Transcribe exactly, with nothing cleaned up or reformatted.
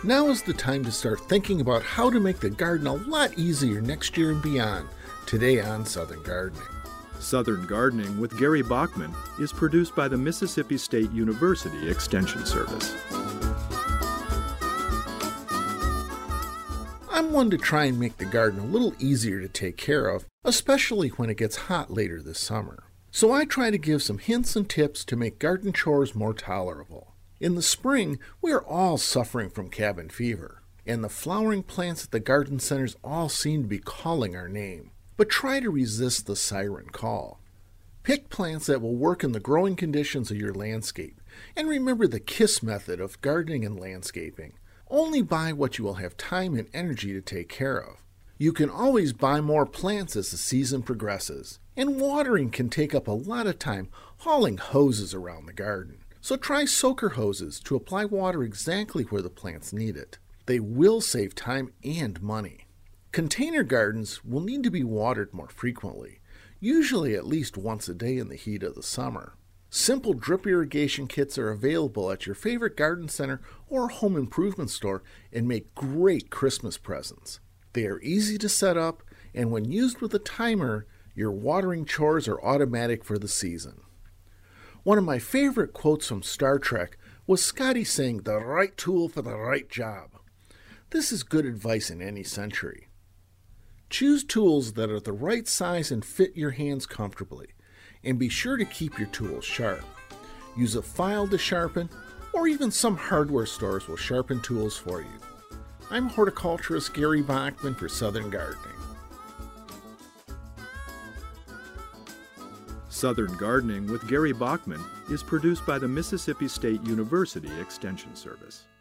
Now is the time to start thinking about how to make the garden a lot easier next year and beyond. Today on Southern Gardening. Southern Gardening with Gary Bachman is produced by the Mississippi State University Extension Service. I'm one to try and make the garden a little easier to take care of, especially when it gets hot later this summer. So I try to give some hints and tips to make garden chores more tolerable. In the spring, we are all suffering from cabin fever, and the flowering plants at the garden centers all seem to be calling our name. But try to resist the siren call. Pick plants that will work in the growing conditions of your landscape, and remember the KISS method of gardening and landscaping. Only buy what you will have time and energy to take care of. You can always buy more plants as the season progresses, and watering can take up a lot of time hauling hoses around the garden. So try soaker hoses to apply water exactly where the plants need it. They will save time and money. Container gardens will need to be watered more frequently, usually at least once a day in the heat of the summer. Simple drip irrigation kits are available at your favorite garden center or home improvement store and make great Christmas presents. They are easy to set up, and when used with a timer, your watering chores are automatic for the season. One of my favorite quotes from Star Trek was Scotty saying, "The right tool for the right job." This is good advice in any century. Choose tools that are the right size and fit your hands comfortably, and be sure to keep your tools sharp. Use a file to sharpen, or even some hardware stores will sharpen tools for you. I'm horticulturist Gary Bachman for Southern Gardening. Southern Gardening with Gary Bachman is produced by the Mississippi State University Extension Service.